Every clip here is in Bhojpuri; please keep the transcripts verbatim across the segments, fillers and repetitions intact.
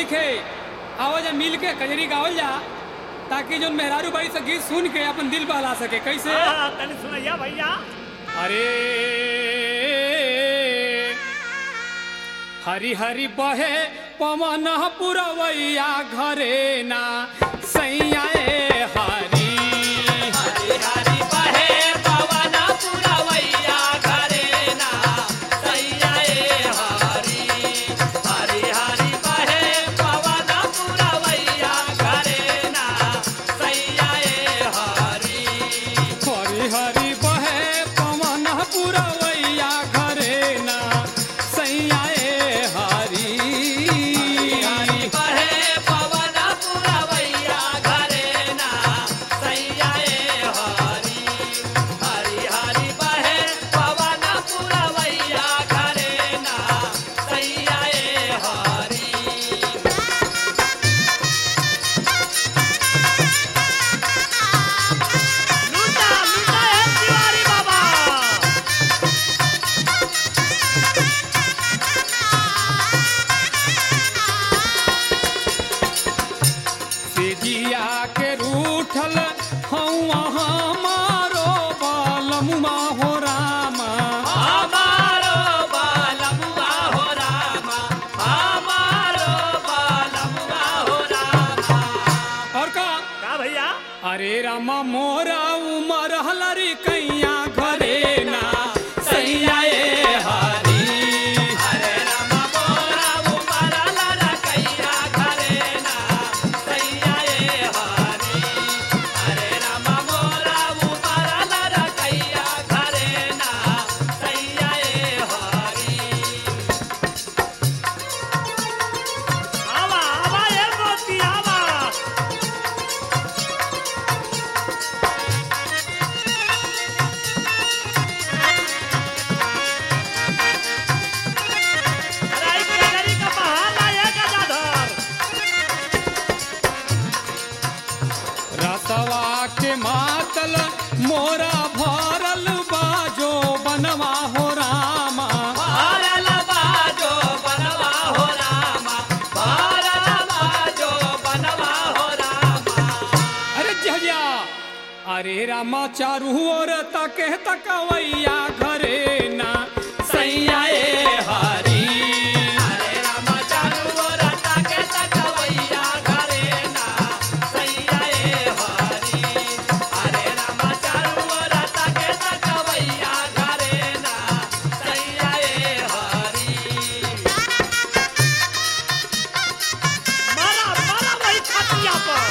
लिखे आवाज मिल के कजरी गावल जा ताकि जो मेहरारू बाई से गीत सुन के अपन दिल बहला सके। कैसे? तनी सुनैया भैया। अरे हरी हरी बहे पवन पुरवैया घरे ना सैया हरी हरी हरी बहे पवन पुरवैया घरे ना सैया हरी हरी हरी बहे पवन पुरवैया घरे ना सैया हरी हरी हरी बहे पवन पुरवैया घरे ना सैया हरी हरी बहे पवन पुरवैया घरे ना सैया हरी हरी हरी बहे पवन पुरवैया घरे ना सैया हरी। लूटा लूटा है तिवारी बाबा। सेजिया के रूठल हौआ हमारो बालमुआ हो रामा हमारो बालमुआ हो रामा हमारो बालमुआ हो रामा। और का का भैया? अरे रामा मोरा उमर हलरी कैया घरे ना सैया हरी हरे राम मोरा उमर लड़कैया घरे ना सैया हरी हरे राम मोरा उमर लड़कैया घरे ना सैया हरी। आवा आवा ये मोती आवा। अरे एक कजरी का बहाना ये गदाधर। रसवा के मातल मोरा भरल बाजो बनवा हो रामा भारल बाजो बनवा हो रामा भारल बाजो बनवा हो रामा। अरे जहिया अरे रामा चारू ओर तके तकवैया घरे ना सैया हरी हरे राम चारू ओर ताके तकवैया घरे ना सैया हरी हरे राम चारू ओर ताके तकवैया घरे ना सैया हरी। मारा मारा वही छातिया पर।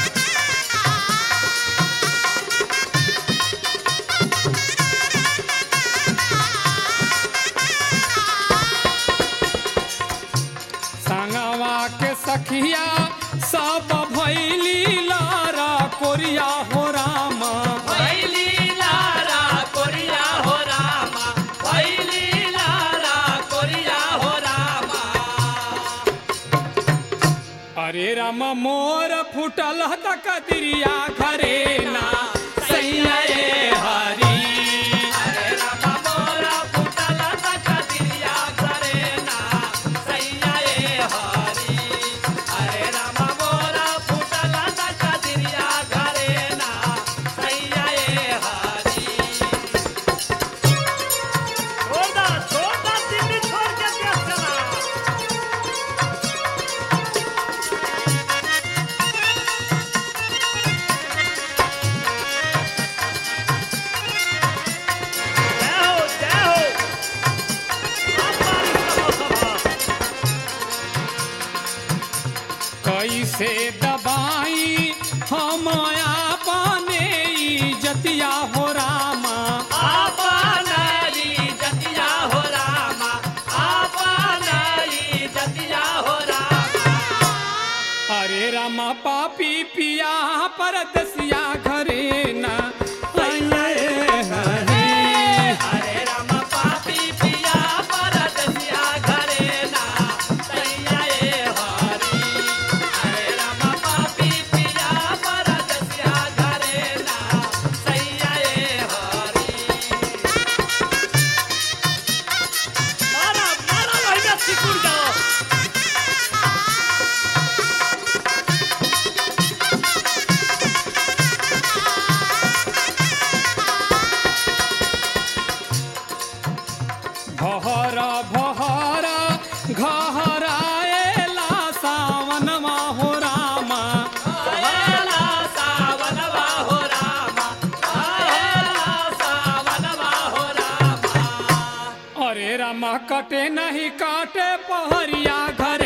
संगवा के सखिया सब भैली लारा कोरिया हो रामा भैली लारा कोरिया हो रामा भैली लारा कोरिया हो रामा। अरे रामा मोर फुटल तकदरिया घरे ना सैया हरी हरे राम मोरा फुटल तकदरिया घरे ना सैया हरी हरे राम मोरा फुटल तकदरिया घरे ना सैया हरी। छोड़ दा छोड़ दा दिल्ली छोड़ के देश चला। जय हो जय हो। आप बारिश का मौसम है। कैसे दबाई हम अपने जतिया हो रामा आपनारी जतिया हो रामा आपनारी जतिया हो रामा। अरे रामा पापी पिया परदसिया घरे ना सैया हरी हरे राम पापी पिया परदसिया घरे ना सैया हरी हरे राम पापी पिया परदसिया घरे ना सैया हरी। मारा मारा वही में सिकुड़ जाओ। कटे नहीं काटे पहरिया घर